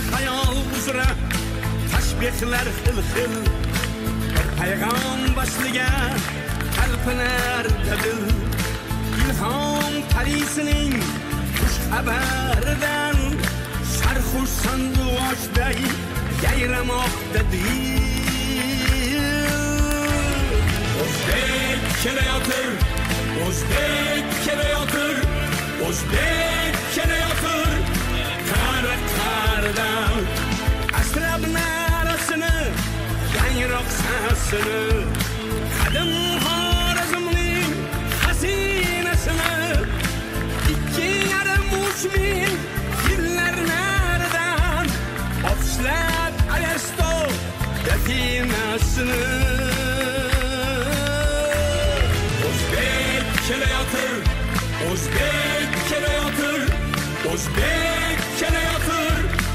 hayal uzra tashbihlar xil-xil payg'am başlıga talpinar dadil ilhom parisining xush xabaridan sarxush sanduqday yayramoqda dil o'zbek kelayotir o'zbek kelayotir o'zbek kelayotir qaridan asrab narasini yangroq sasini qadim Xorazmning xazinasini 2,5 ming yillar naridan ofslab Aristo definasini o'zbek kelayotir o'zbek kelayotir o'zbek kelayotir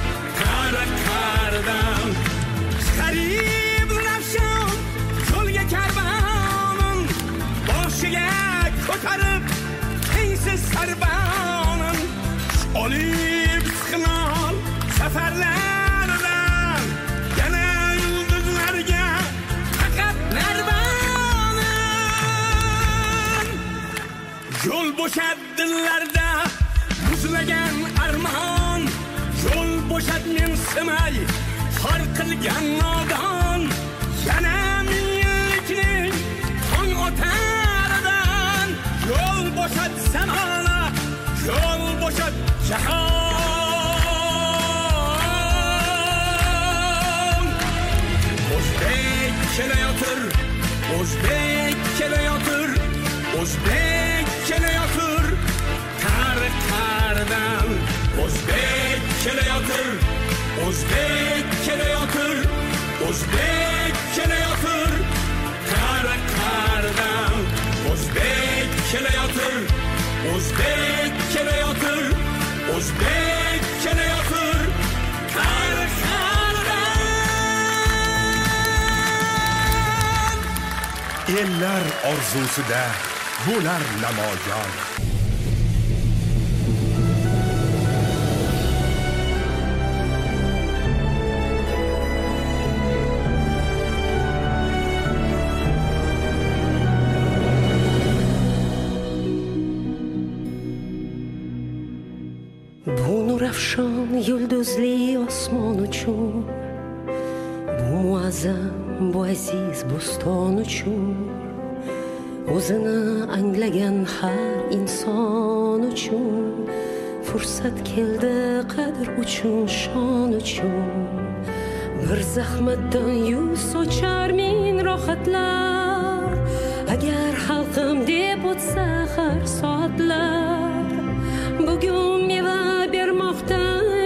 qaridan qarib nafshon yo'lga karvonim boshiga ko'tarib kengsiz sarbonim olib signal safarlaridan yana yulduzlarga faqat narvonim yo'l bo'shat dillarda muzlagan armon yo'l bo'shat mensimay xor qilgan nodon yana ming yillikning tong o'taridan yo'l bo'shat zamona yo'l bo'shat jahon o'zbek kelayotir o'zbek kelayotir o'zbek kelayotir qaridan o'zbek kelayotir o'zbek kelayotir o'zbek kelayotir qaridan o'zbek kelayotir o'zbek kelayotir o'zbek kelayotir qaridan ellar orzusida bo'lar namoyon Rafshon yulduzli osmon uchun bu muazzam bu aziz bo'ston uchun o'zini anglagan har inson uchun fursat keldi qadr uchun shon uchun bir zahmatdan yuz sochar ming rohatlar agar xalqim deb o'tsa har soatlar bugun meva bermoqda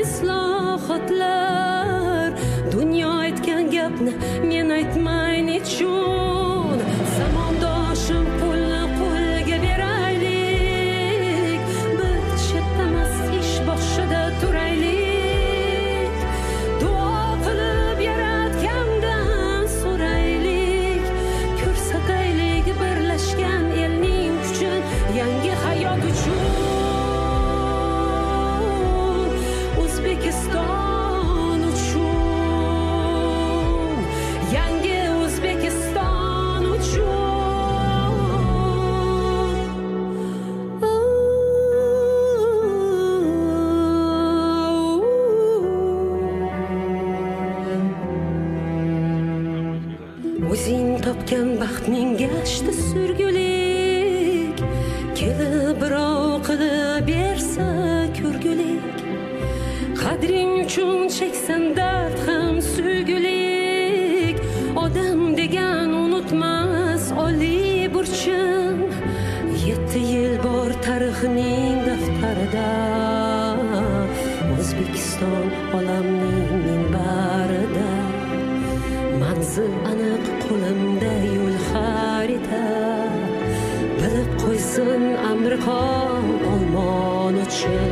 islohotlar dunyo aytgan gapni men aytmay nechun zamondoshim qo'lni qo'lga beraylik bir chetdamas ish boshida turaylik duo qilib yaratgandan so'raylik ko'rsataylik birlashgan elning kuchin yangi hayot uchun O'zbekiston uchun yangi O'zbekiston uchun o'zing topgan baxtning gashti surgulik kelib birov qilib bersa ko'rgulik qadring uchun cheksan dard ham suygulik odam degan unutmas oliy burchim 7 yil bor tarixning daftarida O'zbekiston olamning minbarida manzil aniq qo'limda yo'l xarita bilib qo'ysin Amerika olmon uchun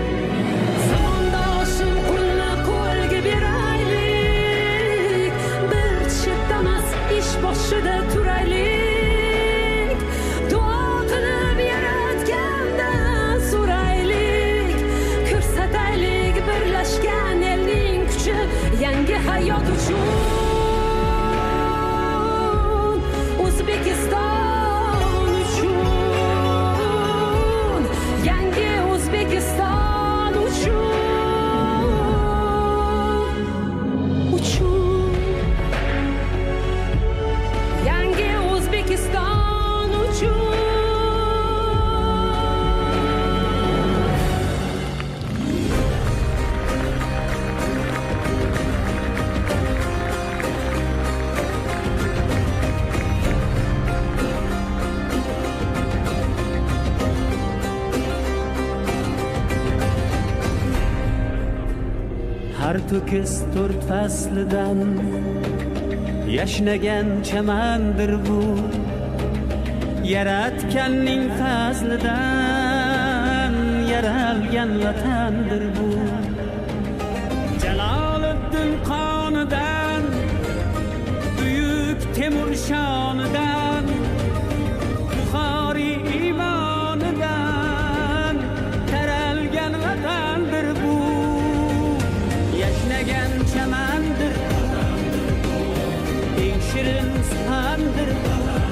boshida turaylik duo qilib yaratgandan so'raylik ko'rsataylik birlashgan elning kuchi hayot uchun, O'zbekiston uchun, yangi O'zbekiston uchun, yangi O'zbekiston uchun. Har to'kis to'rt faslidan yashnagan chamandir bu, yaratganning fazlidan yaralgan vatandir bu. Jaloliddin qonidan, buyuk Temur shonidan, Buxoriy iymonidan taralgan vatandir bu. Yashnagan chamandir, eng shirin suxandir bu.